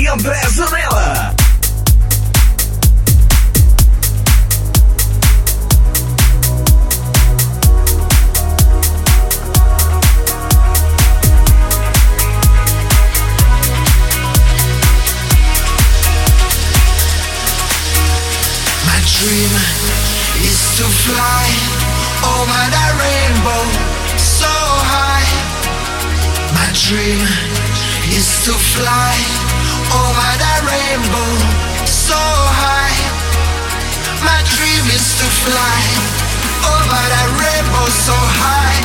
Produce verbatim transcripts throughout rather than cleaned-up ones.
André Zanella. Dream is to fly over the rainbow so high. My dream is to fly over the rainbow so high. My dream is to fly over the rainbow so high.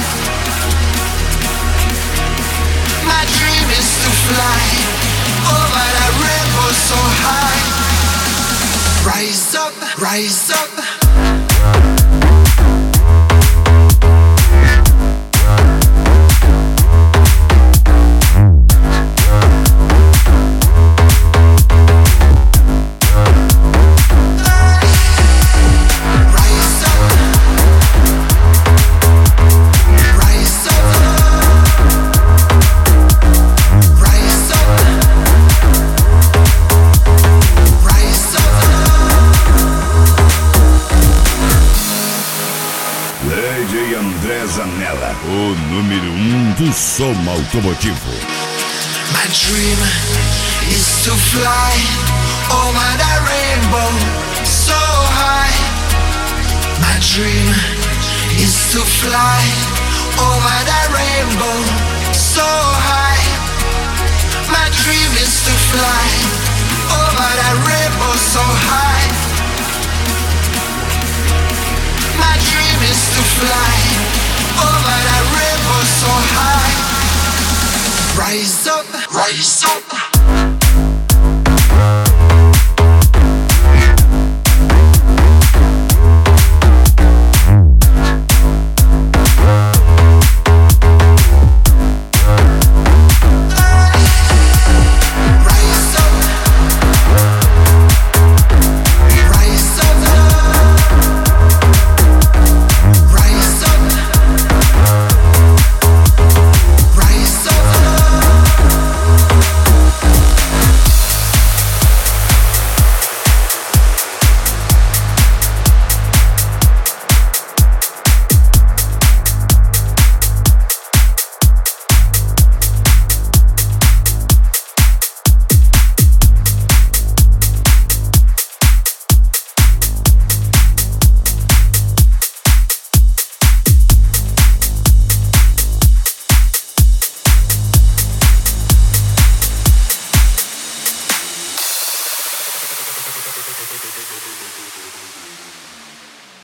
My dream is to fly over the rainbow so high. Rise up, rise up. Zanella, o número um do som automotivo. My dream is to fly over the rainbow so high. My dream is to fly over the rainbow so high. My dream is to fly over the rainbow so high.